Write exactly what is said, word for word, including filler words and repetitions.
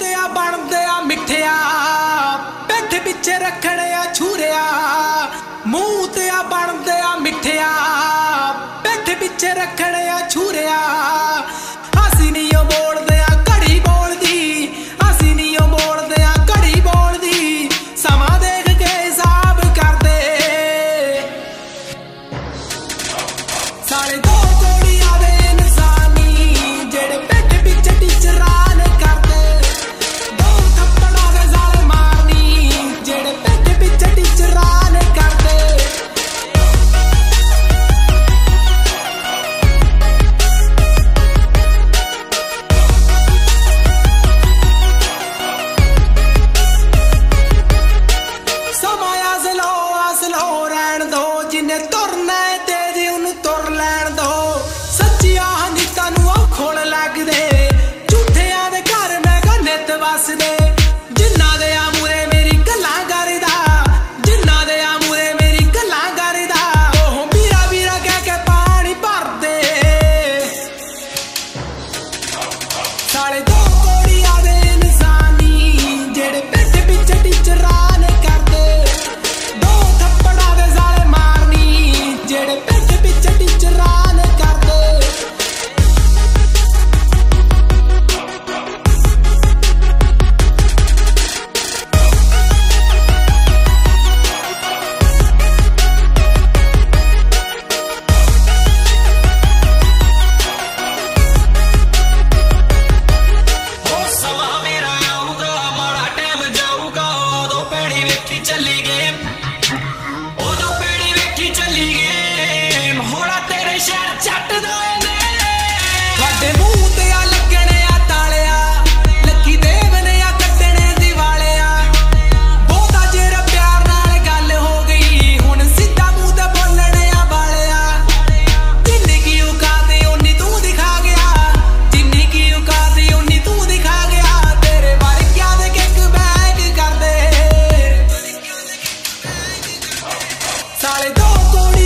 ਤੇ ਆ ਬਣਦੇ ਆ ਮਿੱਠਿਆ ਪਿੱਠ ਪਿੱਛੇ ਰੱਖਣੇ ਆ ਛੂਰਿਆ ਮੂੰਹ ਤੇ ਆ ਬਣਦੇ ਆ ਮਿੱਠਿਆ ਪਿੱਠ ਪਿੱਛੇ ਰੱਖਣੇ ਆ ਛੂਰਿਆ ਅਸੀਂ ਨਹੀਂ ਉਹ ਬੋਲਦੇ ਆ ਘੜੀ ਬੋਲਦੀ ਅਸੀਂ ਨਹੀਂ ਉਹ ਬੋਲਦੇ ਆ ਘੜੀ ਬੋਲਦੀ ਸਮਾਂ ਦੇਖ ਕੇ ਹਿਸਾਬ ਕਰਦੇ ਸਾਲੇ ਦੋ ਕੋੜੀਆਂ ਦੇ ਇਨਸਾਨੀ ਜਿਹੜੇ ਪਿੱਠ ਪਿੱਛੇ ਟੀਚਰਾਂ ਨੇ ਕਰਦੇ ਦੋ ਥੱਪੜਾਂ ਦੇ ਜ਼ਾਲੇ ਮਾਰਨੀ ਜਿਹੜੇ ਪਿੱਠ ਪਿੱਛੇ ਟੀਚਰਾਂ ਨੇ ਕਰਦੇ ਸਮਾਂ ਅਸਲੋ ਅਸਲੋ ਰਹਿਣ ਦੋ ਜਿੰਨੇ ਤੁਰਨਾ ਏ ਤੇਜ਼ ਉਹਨੂੰ ਤੁਰ ਲੈਣ ਦੋ ਸੱਚੀਆਂ ਨੀਤਾਂ ਨੂੰ ਔਖੋਣ ਲੱਗਦੇ ਝੂਠਿਆਂ ਦੇ ਘਰ ਮੈਂ ਕਾ ਨਿੱਤ ਵਸਦੇ ਜਿਨ੍ਹਾਂ ਦੇ ਆ ਮੂਰੇ ਮੇਰੀ ਗੱਲਾਂ ਕਰਦਾ ਜਿਨ੍ਹਾਂ ਦੇ ਆ ਮੂਰੇ ਮੇਰੀ ਗੱਲਾਂ ਕਰਦਾ ਉਹ ਵੀਰਾ ਵੀਰਾ ਕਹਿ ਕੇ ਪਾਣੀ ਭਰਦੇ ਸਾਲੇ ਦੋ ਕੋੜੀਆਂ ਦੇ ਇਨਸਾਨੀ ਜਿਹੜੇ ਪਿੱਠ ਪਿੱਛੇ ਟੀਚਰਾਂ ਨੇ ਕਰਦੇ ਦੋ ਥੱਪੜਾਂ ਦੇ ਜ਼ਾਲੇ ਮਾਰਨੀ ਜਿਹੜੇ ਪਿੱਠ ਪਿੱਛੇ ਟੀਚਰਾਂ ਨੇ ਕਰਦੇ ਉਹ ਸਮਾਂ ਮੇਰਾ ਆਊਗਾ ਮਾੜਾ ਟਾਈਮ ਜਾਊਗਾ ਉਦੋਂ ਪੈੜੀ ਵੇਖੀ ਚੱਲੀ ਗਏ ਉਦੋਂ ਪੈੜੀ ਵੇਖੀ ਚੱਲੀ ਗਏ ਮੋੜਾ ਤੇਰੇ ਸ਼ਹਿਰ ਛੱਡ ਦੋਏ ਨੇ ਤੁਹਾਡੇ ਮੂੰਹ ਤੇ ਆ ਲੱਗਣੇ ਆ ਤਾਲਿਆ ਲੱਕੀ ਦੇਵ ਨੇ ਆ ਕੱਢਣੇ ਦਿਵਾਲਿਆ ਬਹੁਤਾ ਜਿਹੜਾ ਪਿਆਰ ਨਾਲ ਗੱਲ ਹੋ ਗਈ ਹੁਣ ਸਿੱਧਾ ਮੂੰਹ ਤੇ ਬੋਲਣੇ ਆ ਵਾਲਿਆ ਜਿੰਨੀ ਕੀ ਔਕਾਤ ਓਨੀ ਤੂੰ ਦਿਖਾ ਗਿਆ ਜਿੰਨੀ ਕੀ ਔਕਾਤ ਓਨੀ ਤੂੰ ਦਿਖਾ ਗਿਆ ਤੇਰੇ ਵਰਗਿਆਂ ਦੇ ਕਿੱਕ ਬੈਗ ਕਰਦੇ ਸਾਲੇ ਦੋ ਕੋੜੀ